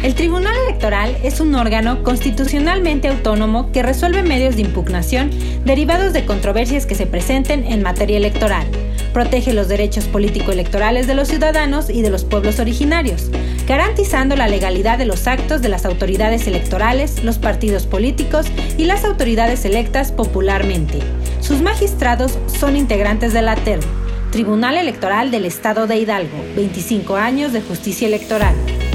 El Tribunal Electoral es un órgano constitucionalmente autónomo que resuelve medios de impugnación derivados de controversias que se presenten en materia electoral. Protege los derechos político-electorales de los ciudadanos y de los pueblos originarios, garantizando la legalidad de los actos de las autoridades electorales, los partidos políticos y las autoridades electas popularmente. Sus magistrados son integrantes de la TERM, Tribunal Electoral del Estado de Hidalgo, 25 años de justicia electoral.